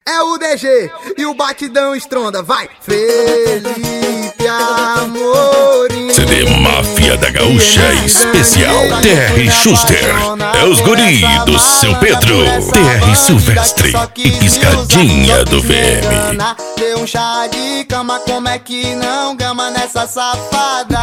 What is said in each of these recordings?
é o DG e o batidão estronda, vai! Felipe Amorim. CD Máfia da Gaúcha especial TR Schuster. É os guri do seu Pedro, TR Silvestre e Piscadinha do VM. Deu um chá de cama, como é que não gama nessa safada?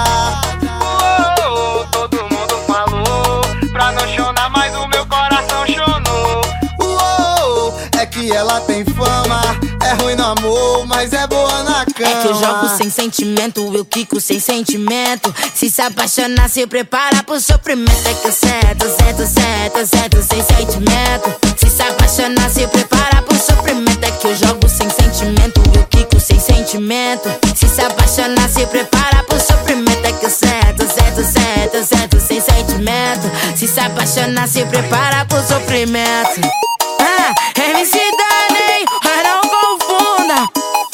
Todo mundo falou pra não chorar, mas o meu coração chonou. É que ela tem fama, é ruim no amor, mas é boa na cama. É que eu jogo sem sentimento, eu quico sem sentimento. Se apaixonar, se prepara pro sofrimento. É que eu cedo sem sentimento. Se apaixonar, se prepara pro sofrimento. É que eu jogo sem sentimento, eu quico sem sentimento. Se apaixonar, se prepara pro sofrimento. É que eu cedo sem sentimento. Se apaixonar, se prepara pro sofrimento. MC Danny, mas não confunda.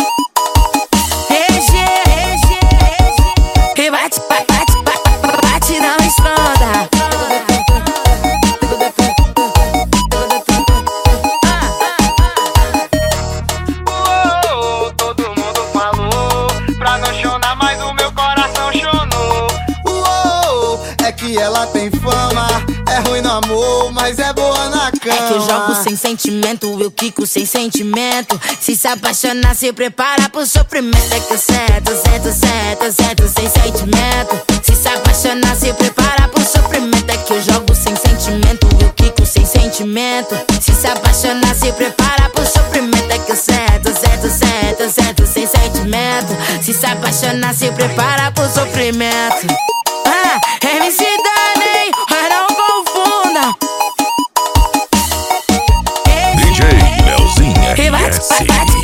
E bate, não esconda. Todo mundo falou pra não chorar, mas o meu coração chonou. É que ela tem fama, é ruim no amor, mas é boa na cama. É que eu jogo sem sentimento, eu quico sem sentimento. Se apaixonar, se prepara pro sofrimento. É que eu cedo sem sentimento. Se apaixonar, se prepara pro sofrimento. É que eu jogo sem sentimento, eu quico sem sentimento. Se apaixonar, se prepara pro sofrimento. É que eu cedo sem sentimento. Se apaixonar, se prepara pro sofrimento. MC Danny, mas não confunda. DJ Leozinho RS.